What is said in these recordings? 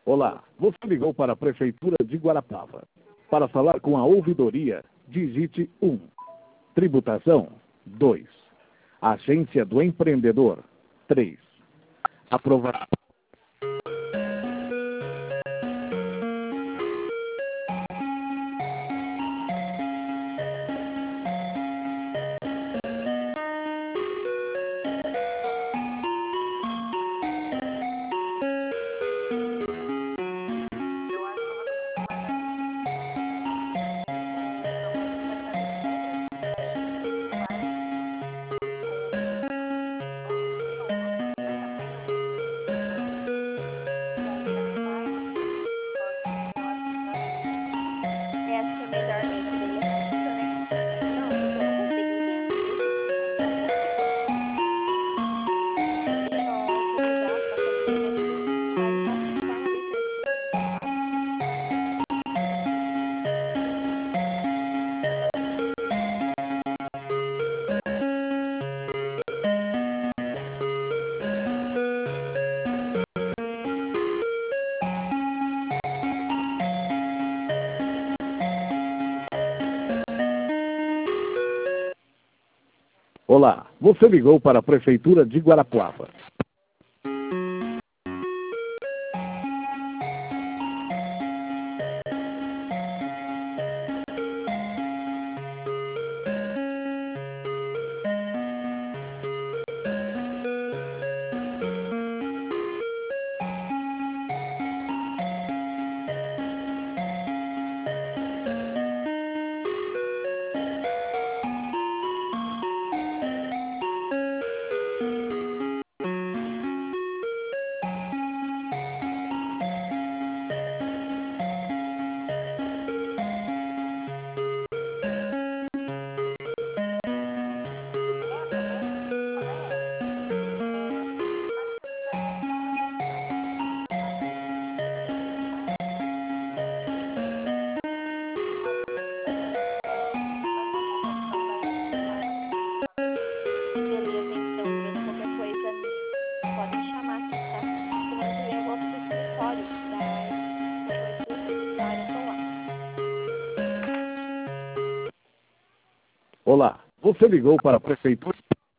Olá, você ligou para a Prefeitura de Guarapava. Para falar com a ouvidoria, digite 1. Tributação, 2. Agência do Empreendedor, 3. Aprovação. Acho que é melhor mesmo, que daí é fixo, né? Não, porque eu não consigo entender. Não consigo. Nossa, é verdade, tá acontecendo aqui. Mas tá ali certinho, tá pago. Olá, você ligou para a Prefeitura de Guarapuava. Beleza, então, Bruna, qualquer coisa, pode me chamar aqui, tá? Semana que vem eu volto pro escritório. Daí, qualquer coisa, essa hora eu tô lá. Olá, você ligou para a Prefeitura.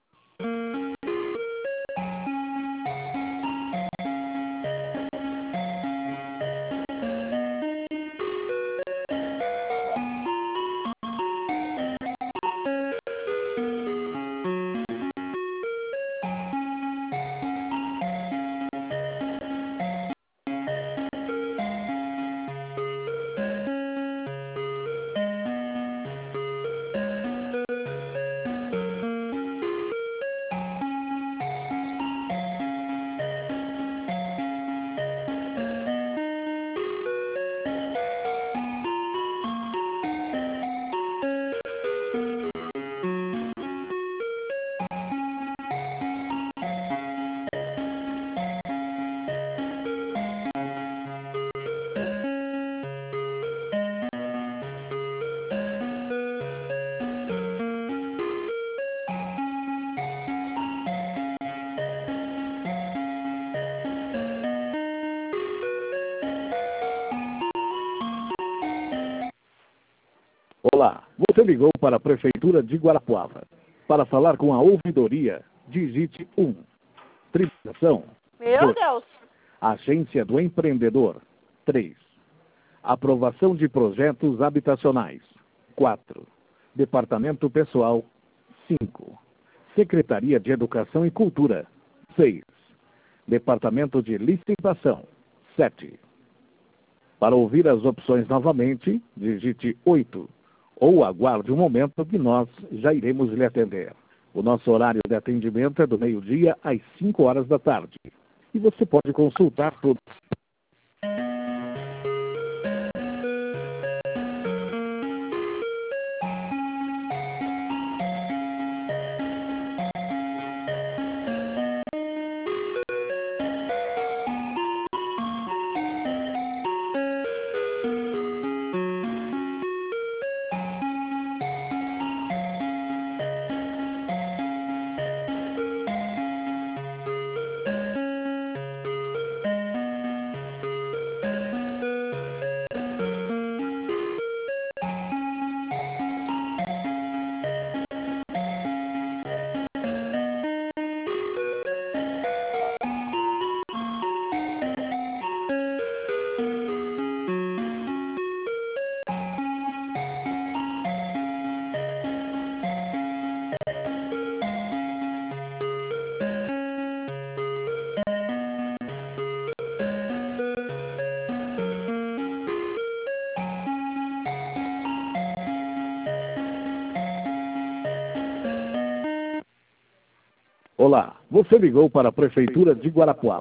Olá, você ligou para a Prefeitura de Guarapuava. Para falar com a ouvidoria, digite 1. Tributação, Meu 2. Deus! Agência do Empreendedor, 3. Aprovação de projetos habitacionais, 4. Departamento Pessoal, 5. Secretaria de Educação e Cultura, 6. Departamento de Licitação, 7. Para ouvir as opções novamente, digite 8. Ou aguarde um momento que nós já iremos lhe atender. O nosso horário de atendimento é do meio-dia às 5 horas da tarde. E você pode consultar tudo. Olá, você ligou para a Prefeitura de Guarapuava.